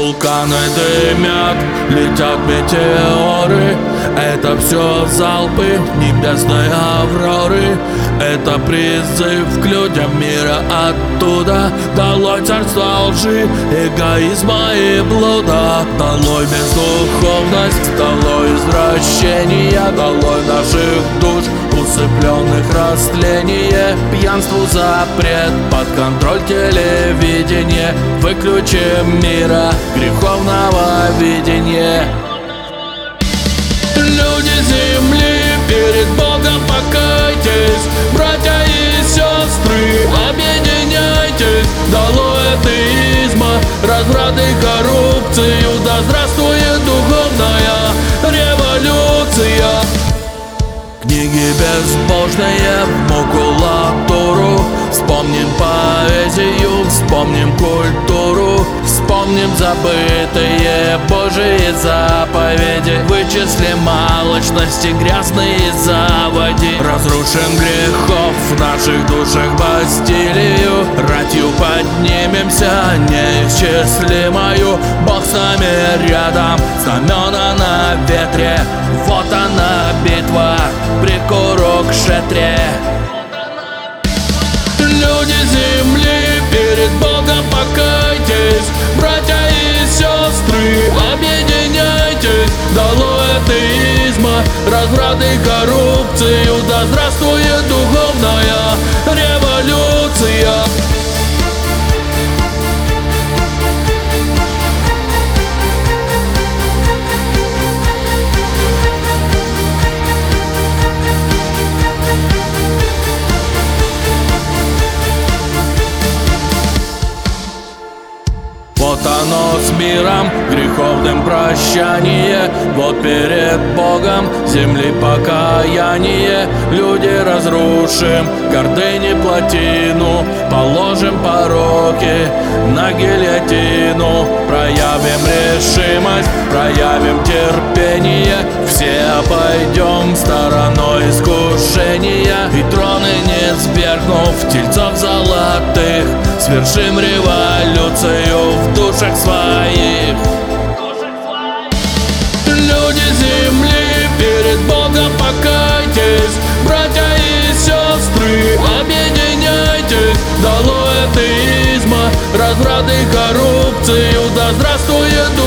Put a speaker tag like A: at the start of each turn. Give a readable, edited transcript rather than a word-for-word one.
A: Вулканы дымят, летят метеоры. Это все залпы небесной авроры. Это призыв к людям мира оттуда. Долой царство лжи, эгоизма и блуда. Долой бездуховность, долой извращения. Долой наших душ, усыпленных растление. Пьянству запрет, под контроль телевидения. Выключим мира греховного видения. Люди земли, перед Богом покайтесь. Братья и сестры, объединяйтесь. Долой атеизма, разврат и коррупцию. Да здравствует духовная революция. Книги безбожные в макулатуру. Вспомним поэзию, вспомним культуру. Вспомним забытые Божьи заповеди. Вычислим алчности, грязные заводи. Разрушим грехов в наших душах Бастилию. Ратью поднимемся неисчислимою. Бог с нами рядом, знамена на ветре. Вот она битва при Курукшетре. Люди земли, перед Богом покайтесь. Братья и сестры, объединяйтесь. Долой атеизма, разврат и коррупцию. Да здравствует духовная революция. Вот оно с миром, греховным прощание. Вот перед Богом земли покаяние. Люди разрушим, гордыне плотину. Положим пороки на гильотину. Проявим решимость, проявим терпение. Все обойдем стороной искушения. И троны не свергнув, тельцов золотых, свершим революцию в душах своих. Люди земли, перед Богом покайтесь. Братья и сестры, объединяйтесь. Долой атеизма, разврат и коррупцию. Да здравствует